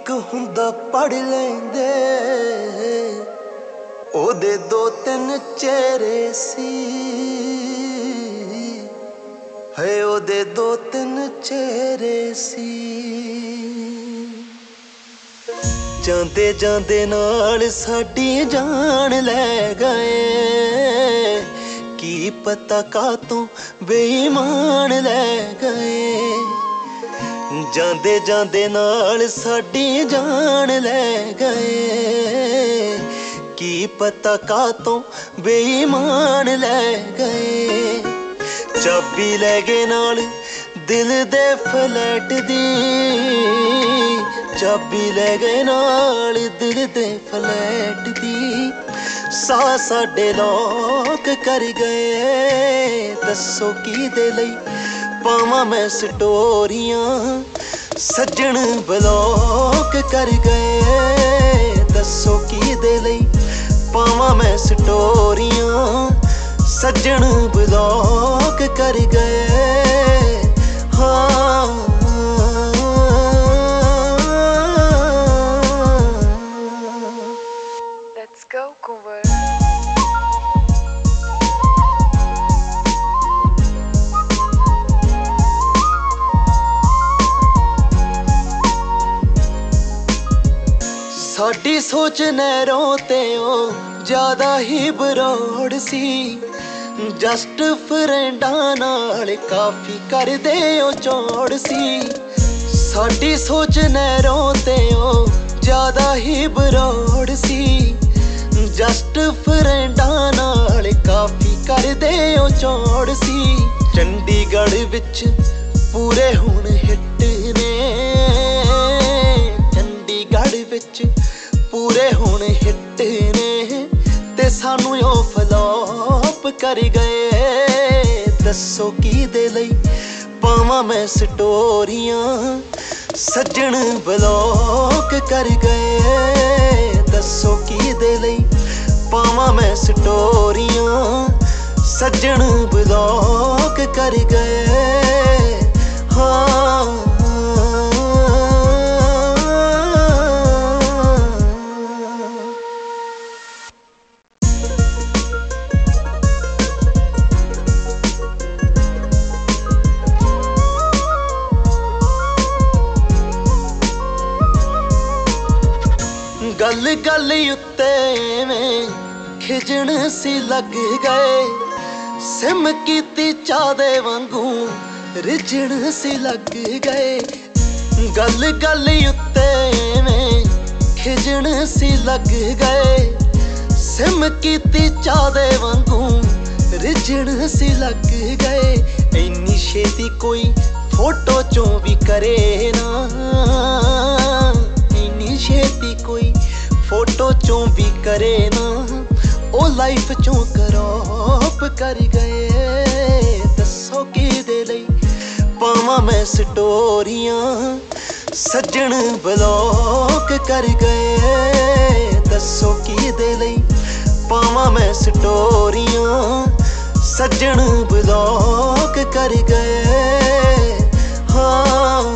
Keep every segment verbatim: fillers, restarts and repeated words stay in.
ਇੱਕ ਹੁੰਦਾ ਪੜ ਲੈਂਦੇ, ਉਹਦੇ ਦੋ ਤਿੰਨ ਚਿਹਰੇ ਸੀ, ਹੈ ਉਹਦੇ ਦੋ ਤਿੰਨ ਚਿਹਰੇ ਸੀ। ਜਾਂਦੇ ਜਾਂਦੇ ਨਾਲ ਸਾਡੀ ਜਾਨ ਲੈ ਗਏ, ਕੀ ਪਤਾ ਕਾਤੋਂ ਬੇਈਮਾਨ ਲੈ ਗਏ। ਜਾਂਦੇ ਜਾਂਦੇ ਨਾਲ ਸਾਡੀ ਜਾਨ ਲੈ ਗਏ, ਕੀ ਪਤਾ ਕਾਤੋਂ ਬੇਈਮਾਨ ਲੈ ਗਏ। ਚਾਬੀ ਲੈ ਗਏ ਨਾਲ ਦਿਲ ਦੇ ਫਲੈਟ ਦੀ, ਚਾਬੀ ਲੈ ਗਏ ਨਾਲ ਦਿਲ ਦੇ ਫਲੈਟ ਦੀ। ਸਾਹ ਸਾਡੇ ਲੋਕ ਕਰ ਗਏ, ਦੱਸੋ ਕਿਹਦੇ ਲਈ ਪਾਵਾਂ ਮੈਂ ਸਟੋਰੀਆਂ, ਸੱਜਣ ਬਲੌਕ ਕਰ ਗਏ। ਦੱਸੋ ਕਿਹਦੇ ਲਈ ਪਾਵਾਂ ਮੈਂ ਸਟੋਰੀਆਂ, ਸੱਜਣ ਬਲੌਕ ਕਰ ਗਏ। ਹਾਂ Let's go, Kumar. ਸਾਡੀ ਸੋਚ ਨਹਿਰੋਂ ਤੇ ਉਹ ਜ਼ਿਆਦਾ ਹੀ ਬਰੋੜ ਸੀ, ਜਸਟ ਫਰੈਂਡਾਂ ਨਾਲ ਕਾਫੀ ਕਰਦੇ ਉਹ ਚੌੜ ਸੀ। ਸਾਡੀ ਸੋਚ ਨਹਿਰੋਂ ਤੇ ਉਹ ਜ਼ਿਆਦਾ ਹੀ ਬਰੋੜ ਸੀ, ਜਸਟ ਫਰੈਂਡਾਂ ਨਾਲ ਕਾਫੀ ਕਰਦੇ ਉਹ ਚੌੜ ਸੀ। ਚੰਡੀਗੜ੍ਹ ਵਿੱਚ ਪੂਰੇ ਹੁਣ ਹਿੱਟ ਨੇ, ਚੰਡੀਗੜ੍ਹ ਵਿੱਚ ਪੂਰੇ ਹੁਣ ਹਿੱਟ ਨੇ, ਤੇ ਸਾਨੂੰ ਉਹ ਫਲੋਪ ਕਰ ਗਏ। ਦੱਸੋ ਕਿਹਦੇ ਲਈ ਪਾਵਾਂ ਮੈਂ ਸਟੋਰੀਆਂ, ਸੱਜਣ ਬਲੌਕ ਕਰ ਗਏ। ਦੱਸੋ ਕਿਹਦੇ ਲਈ ਪਾਵਾਂ ਮੈਂ ਸਟੋਰੀਆਂ, ਸੱਜਣ ਬਲੌਕ ਕਰ ਗਏ। ਹਾਂ ਗੱਲ ਗੱਲ ਉੱਤੇ ਮੈਂ ਖਿਜਣ ਸੀ ਲੱਗ ਗਏ, ਸਿਮ ਕੀਤੀ ਚਾਹ ਦੇ ਵਾਂਗੂ ਰਿਝਣ ਸੀ ਲੱਗ ਗਏ। ਗੱਲ ਗੱਲ ਉੱਤੇ ਮੈਂ ਖਿਜਣ ਸੀ ਲੱਗ ਗਏ, ਸਿਮ ਕੀਤੀ ਚਾਹ ਦੇ ਵਾਂਗੂ ਰਿਝਣ ਸੀ ਲੱਗ ਗਏ। ਇੰਨੀ ਛੇਤੀ ਕੋਈ ਫੋਟੋ ਚੋਂ ਵੀ ਕਰੇ ਨਾ, ਇੰਨੀ ਛੇਤੀ ਕੋਈ ਫੋਟੋ ਚੋਂ ਵੀ ਕਰੇ ਨਾ, ਉਹ ਲਾਈਫ ਚੋਂ ਕਰੋਪ ਕਰ ਗਏ। ਦੱਸੋ ਕਿਹਦੇ ਲਈ ਪਾਵਾਂ ਮੈਂ ਸਟੋਰੀਆਂ, ਸੱਜਣ ਬਲੌਕ ਕਰ ਗਏ। ਦੱਸੋ ਕਿਹਦੇ ਲਈ ਪਾਵਾਂ ਮੈਂ ਸਟੋਰੀਆਂ, ਸੱਜਣ ਬਲੌਕ ਕਰ ਗਏ। ਹਾਂ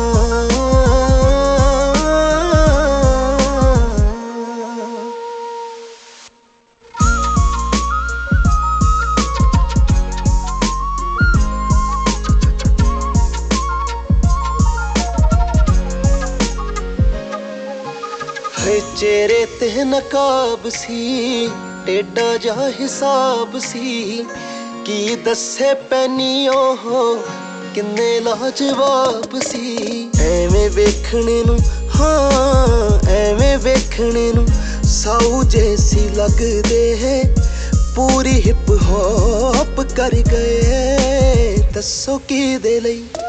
ਚਿਹਰੇ ਤੇ ਨਕਾਬ ਸੀ, ਟੇਢਾ ਜਿਹਾ ਹਿਸਾਬ ਸੀ, ਕੀ ਦੱਸੇ ਪੈਨੀ ਉਹ ਕਿੰਨੇ ਲਾਜਵਾਬ ਸੀ। ਐਵੇਂ ਵੇਖਣੇ ਨੂੰ, ਹਾਂ ਐਵੇਂ ਵੇਖਣੇ ਨੂੰ ਸਾਊ ਜੈਸੀ ਲੱਗਦੇ, ਪੂਰੀ ਹਿਪ ਹੌਪ ਕਰ ਗਏ। ਦੱਸੋ ਕਿਹਦੇ ਲਈ